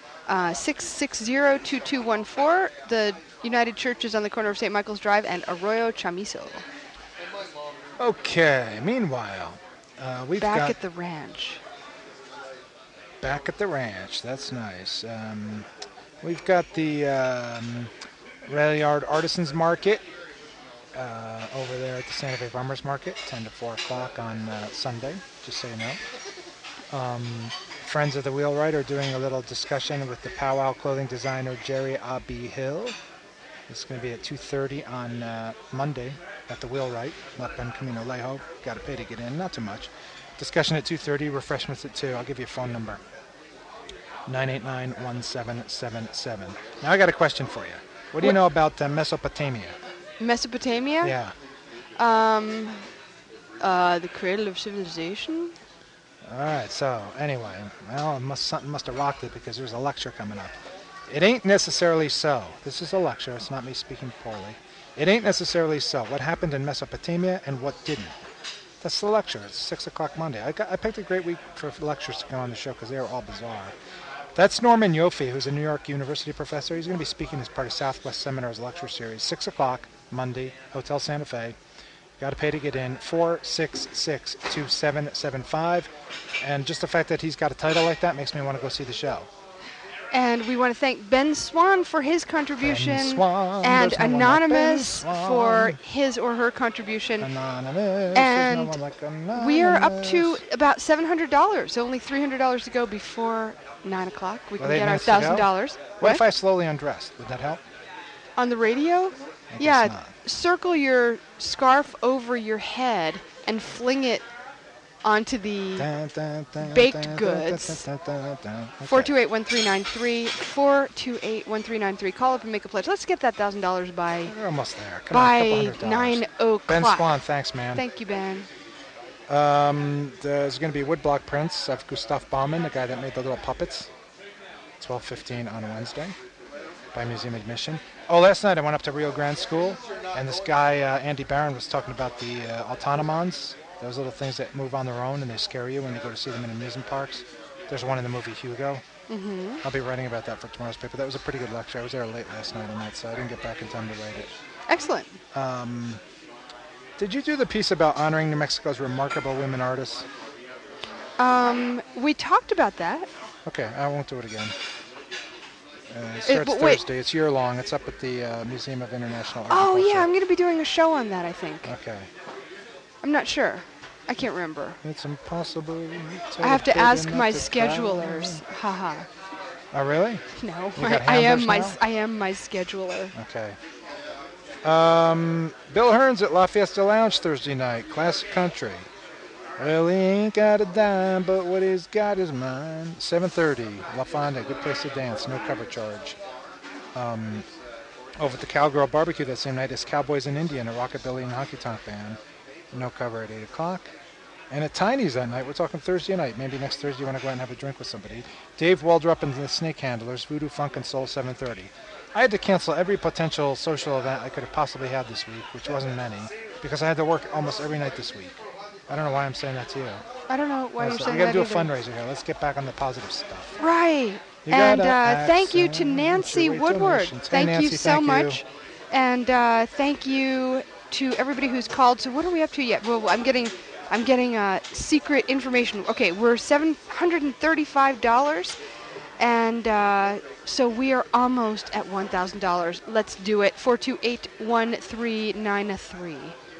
660-2214. The United Church is on the corner of St. Michael's Drive and Arroyo Chamizo. Okay. Meanwhile, we've got... Back at the ranch. Back at the ranch. That's nice. We've got the Rail Yard Artisans Market over there at the Santa Fe Farmers Market, 10 to 4 o'clock on Sunday, just so you know. Friends of the Wheelwright are doing a little discussion with the powwow clothing designer Jerry Abbey Hill. It's going to be at 2:30 on Monday at the Wheelwright, up on Camino Lejo. Got to pay to get in, not too much. Discussion at 2:30, refreshments at 2. I'll give you a phone number. 989-1777. Now I got a question for you. What do you know about Mesopotamia? Mesopotamia? Yeah. The cradle of civilization? All right, so anyway, well, something must have rocked it because there's a lecture coming up. It ain't necessarily so. This is a lecture. It's not me speaking poorly. It ain't necessarily so. What happened in Mesopotamia and what didn't. That's the lecture. It's 6 o'clock Monday. I picked a great week for lectures to come on the show because they were all bizarre. That's Norman Yoffie, who's a New York University professor. He's going to be speaking as part of Southwest Seminars lecture series. 6 o'clock Monday, Hotel Santa Fe. Got to pay to get in. 466-2775. And just the fact that he's got a title like that makes me want to go see the show. And we want to thank Ben Swan for his contribution, Ben Swan, and there's no one Anonymous like Ben for Swan. his or her contribution. Anonymous, And there's no one like Anonymous. We are up to about $700. Only $300 to go before 9 o'clock. We can Well, get our $8 to go? $1,000. What if I slowly undressed? Would that help? On the radio? I guess Yeah, not. circle your scarf over your head and fling it onto the baked goods. 428-1393, 428-1393. Call up and make a pledge. Let's get that $1,000 by We're almost there. Come on, a by couple $100. 9 o'clock. Ben Swan, thanks, man. Thank you, Ben. There's going to be woodblock prints of Gustav Baumann, the guy that made the little puppets. 12:15 on Wednesday by Museum Admission. Oh, last night I went up to Rio Grande School, and this guy, Andy Barron, was talking about the autonomons, those little things that move on their own and they scare you when you go to see them in amusement parks. There's one in the movie Hugo. Mm-hmm. I'll be writing about that for tomorrow's paper. That was a pretty good lecture. I was there late last night on that, so I didn't get back in time to write it. Excellent. Did you do the piece about honoring New Mexico's remarkable women artists? We talked about that. Okay, I won't do it again. It starts but wait. Thursday. It's year-long. It's up at the Museum of International Oh, Architecture. yeah, I'm going to be doing a show on that, I think. Okay. I'm not sure. I can't remember. It's impossible. I have to big ask enough my to try. schedulers. Haha. Oh, really? No, You got I am handlers now? I am my scheduler. Okay. Bill Hearns at La Fiesta Lounge Thursday night. Classic country. Well, he ain't got a dime, but what he's got is mine. 7:30, La Fonda, good place to dance, no cover charge. Over at the Cowgirl Barbecue that same night is Cowboys in Indian, a rockabilly and honky-tonk band. No cover at 8 o'clock. And at Tiny's that night, we're talking Thursday night. Maybe next Thursday you want to go out and have a drink with somebody. Dave Waldrop and the Snake Handlers, Voodoo Funk and Soul, 7:30. I had to cancel every potential social event I could have possibly had this week, which wasn't many, because I had to work almost every night this week. I don't know why I'm saying that to you. I don't know why you're saying We got that to do a either. fundraiser here. Let's get back on the positive stuff. Right. You And gotta thank you to accentuate Nancy Woodward. donations. Hey, Thank you Nancy, so thank you. much. And thank you to everybody who's called. So what are we up to yet? Well, I'm getting secret information. Okay, we're $735, and so we are almost at $1,000. Let's do it. 428-1393.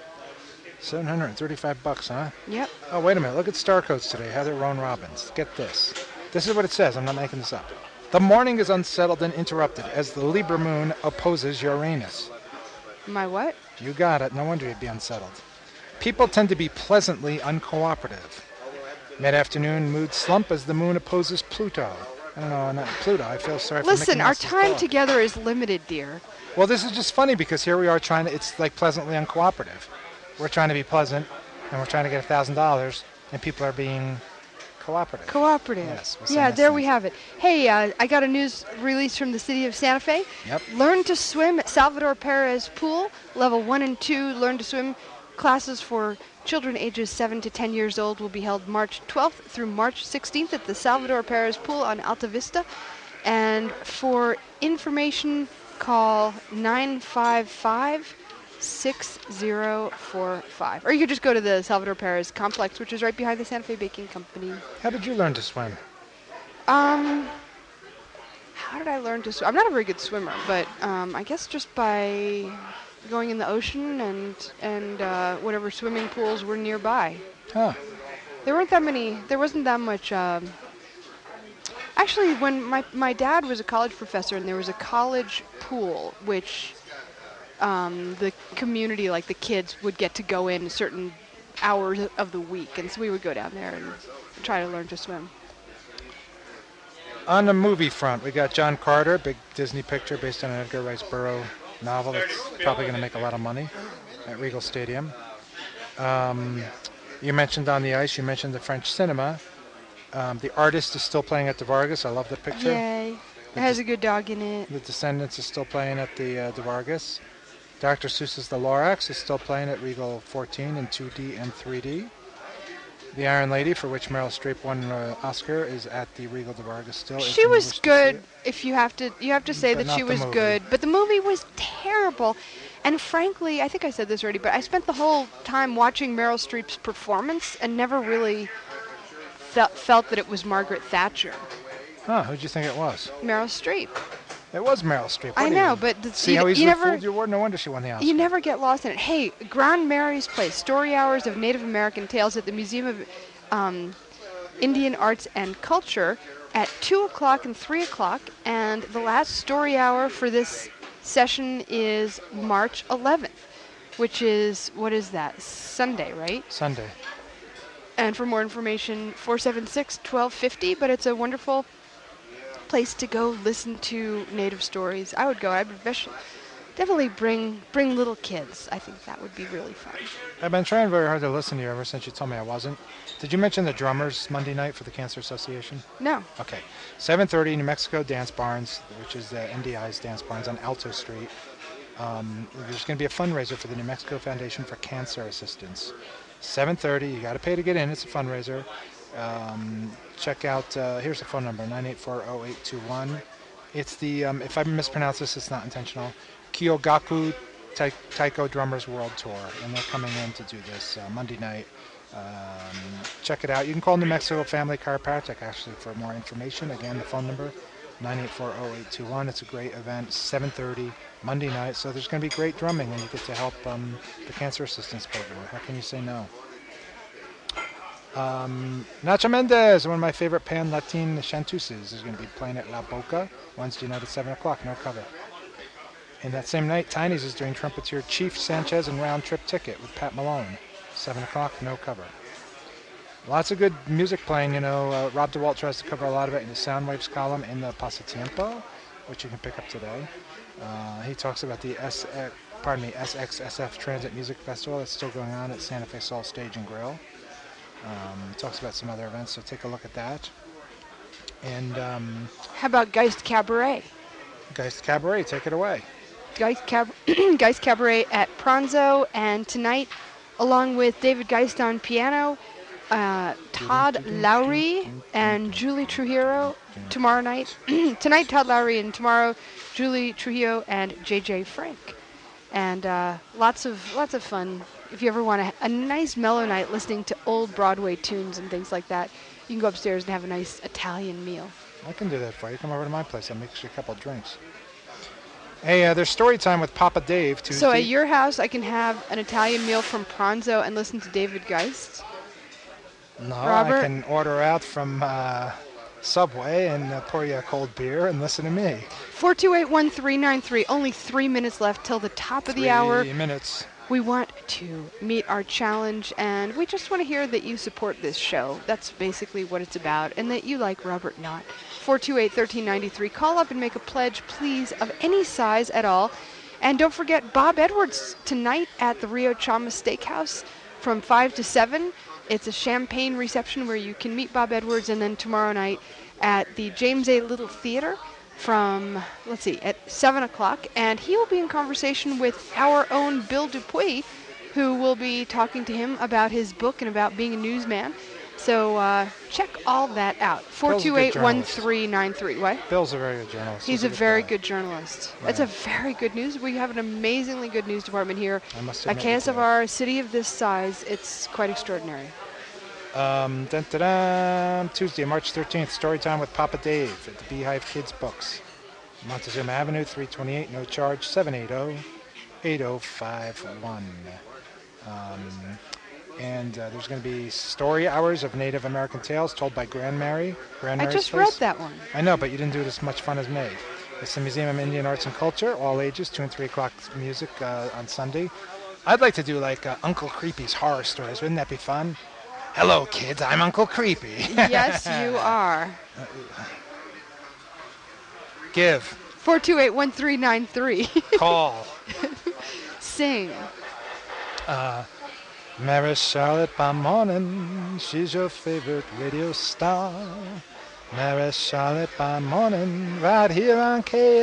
$735, huh? Yep. Oh, wait a minute. Look at Star Codes today. Heather Roan Robbins. Get this. This is what it says. I'm not making this up. The morning is unsettled and interrupted as the Libra moon opposes Uranus. My what? You got it. No wonder you'd be unsettled. People tend to be pleasantly uncooperative. Mid-afternoon mood slump as the moon opposes Pluto. I don't know, not Pluto. I feel sorry for Listen, Mickey our Mouse's time dog. together is limited, dear. Well, this is just funny because here we are trying to, it's like pleasantly uncooperative. We're trying to be pleasant, and we're trying to get $1,000, and people are being cooperative. Cooperative. Yes, we'll say Yeah, nice there we things. have it. Hey, I got a news release from the city of Santa Fe. Yep. Learn to swim at Salvador Perez Pool, level 1 and 2. Learn to swim classes for children ages 7 to 10 years old will be held March 12th through March 16th at the Salvador Perez Pool on Alta Vista. And for information, call 955-6045. Or you could just go to the Salvador Perez complex, which is right behind the Santa Fe Baking Company. How did you learn to swim? How did I learn to swim? I'm not a very good swimmer, but I guess just by going in the ocean and whatever swimming pools were nearby. Huh. There weren't that many. There wasn't that much. Actually, when my dad was a college professor, and there was a college pool, which the community, like the kids, would get to go in certain hours of the week, and so we would go down there and try to learn to swim. On the movie front, we got John Carter, big Disney picture based on an Edgar Rice Burroughs novel that's probably going to make a lot of money at Regal Stadium. You mentioned On the Ice, you mentioned the French cinema. The Artist is still playing at the Vargas. I love the picture. Yay. It has a good dog in it. The Descendants is still playing at the Vargas. Dr. Seuss's The Lorax is still playing at Regal 14 in 2D and 3D. The Iron Lady, for which Meryl Streep won an Oscar, is at the Regal de Vargas still. if She you was wish to see good. it. If you have to say But that she not the was movie. good, but the movie was terrible. And frankly, I think I said this already, but I spent the whole time watching Meryl Streep's performance and never really felt that it was Margaret Thatcher. Huh, who'd you think it was? Meryl Streep. It was Meryl Streep. I What do know, you- but See how easily fooled you were? No wonder she won the Oscar. You never get lost in it. Hey, Grand Mary's Place, Story Hours of Native American Tales at the Museum of Indian Arts and Culture at 2 o'clock and 3 o'clock. And the last story hour for this session is March 11th, which is, what is that? Sunday, right? Sunday. And for more information, 476-1250. But it's a wonderful place to go listen to native stories. I would go. I would definitely bring little kids. I think that would be really fun. I've been trying very hard to listen to you ever since you told me I wasn't. Did you mention the drummers Monday night for the Cancer Association? No. Okay. 7:30, New Mexico Dance Barns, which is the NDI's Dance Barns on Alto Street. There's going to be a fundraiser for the New Mexico Foundation for Cancer Assistance. 7:30, you got to pay to get in. It's a fundraiser. Check out, here's the phone number, 984-0821. It's the, if I mispronounce this, it's not intentional, Kyogaku Taiko Drummers World Tour, and they're coming in to do this Monday night. Check it out. You can call New Mexico Family Chiropractic, actually, for more information. Again, the phone number, 984-0821. It's a great event, 7:30, Monday night, so there's going to be great drumming, and you get to help the Cancer Assistance Program. How can you say no? Nacho Mendez, one of my favorite pan-Latin chanteuses, is going to be playing at La Boca Wednesday night at 7 o'clock, no cover. And that same night, Tiny's is doing trumpeter Chief Sanchez and Round Trip Ticket with Pat Malone, 7 o'clock, no cover. Lots of good music playing, you know. Rob DeWalt tries to cover a lot of it in the Soundwaves column in the Pasatiempo, which you can pick up today. He talks about the SXSF Transit Music Festival that's still going on at Santa Fe Soul Stage and Grill. Talks about some other events, so take a look at that. And How about Geist Cabaret? Geist Cabaret, take it away. Geist Cabaret at Pronzo, and tonight, along with David Geist on piano, Todd Lowry and Julie Trujillo tomorrow night. Tonight, Todd Lowry, and tomorrow, Julie Trujillo and JJ Frank. And lots of fun. If you ever want a nice mellow night listening to old Broadway tunes and things like that, you can go upstairs and have a nice Italian meal. I can do that for you. Come over to my place. I'll make you a couple of drinks. Hey, there's story time with Papa Dave Tuesday. So at your house, I can have an Italian meal from Pronzo and listen to David Geist? No, Robert? I can order out from Subway and pour you a cold beer and listen to me. 428-1393. Only 3 minutes left till the top of the hour. 3 minutes. We want to meet our challenge, and we just want to hear that you support this show. That's basically what it's about, and that you like Robert Knott. 428-1393. Call up and make a pledge, please, of any size at all. And don't forget Bob Edwards tonight at the Rio Chama Steakhouse from 5 to 7. It's a champagne reception where you can meet Bob Edwards, and then tomorrow night at the James A. Little Theater from, at 7 o'clock. And he will be in conversation with our own Bill Dupuy, who will be talking to him about his book and about being a newsman. So check all that out. 428-1393. What? Bill's a very good journalist. He's a very good journalist. Right. That's a very good news. We have an amazingly good news department here I must at admit you do. KSFR, a city of this size. It's quite extraordinary. Tuesday, March 13th, story time with Papa Dave at the Beehive Kids Books. Montezuma Avenue, 328, no charge, 780-8051. And there's going to be story hours of Native American tales told by Grand Mary. I just read that one. I know, but you didn't do it as much fun as me. It's the Museum of Indian Arts and Culture, all ages, 2 and 3 o'clock music on Sunday. I'd like to do like Uncle Creepy's horror stories. Wouldn't that be fun? Hello, kids. I'm Uncle Creepy. Yes, you are. Give. 428-1393. Call. Sing. Mary Charlotte by morning, she's your favorite radio star. Mary Charlotte by morning, right here on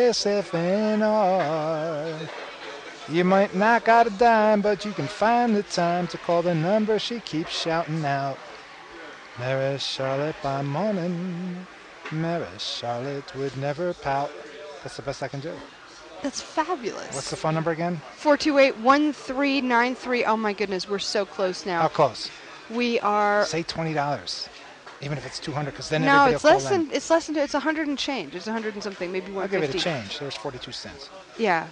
KSFNR. You might not got a dime, but you can find the time to call the number she keeps shouting out. Mary Charlotte by morning, Mary Charlotte would never pout. That's the best I can do. That's fabulous. What's the phone number again? 428-1393. Oh my goodness, we're so close now. How close? We are. Say $20, even if it's $200, because then No, everybody it's will less call in. than. It's less than. It's 100 and change. It's 100 and something, maybe I'll give it 150. a change. There's 42 cents. Yeah,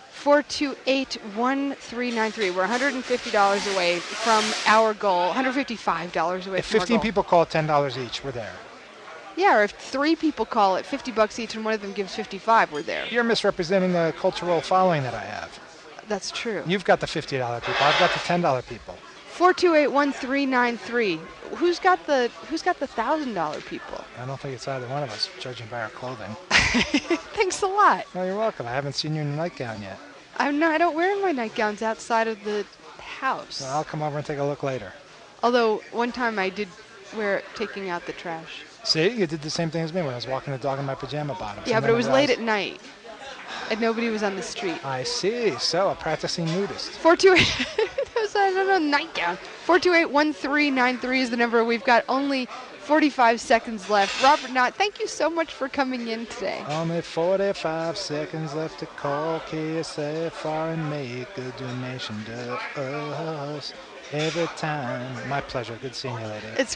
428-1393. We're $150 away from our goal. $155 away If from 15 our goal. people call $10 each, we're there. Yeah, or if 3 people call it $50 each and one of them gives 55, we're there. You're misrepresenting the cultural following that I have. That's true. You've got the $50 people. I've got the $10 people. 428-1393. Who's got the $1,000 people? I don't think it's either one of us, judging by our clothing. Thanks a lot. No, you're welcome. I haven't seen you in your nightgown yet. I don't wear my nightgowns outside of the house. So I'll come over and take a look later. Although one time I did wear it taking out the trash. See, you did the same thing as me when I was walking the dog in my pajama bottoms. Yeah, And but then it was I late realized- at night, and nobody was on the street. I see. So, a practicing nudist. 428. I don't know, nightgown. 428-1393 is the number. We've got only 45 seconds left. Robert Knott, thank you so much for coming in today. Only 45 seconds left to call KSFR and make a donation to us every time. My pleasure. Good seeing you later. It's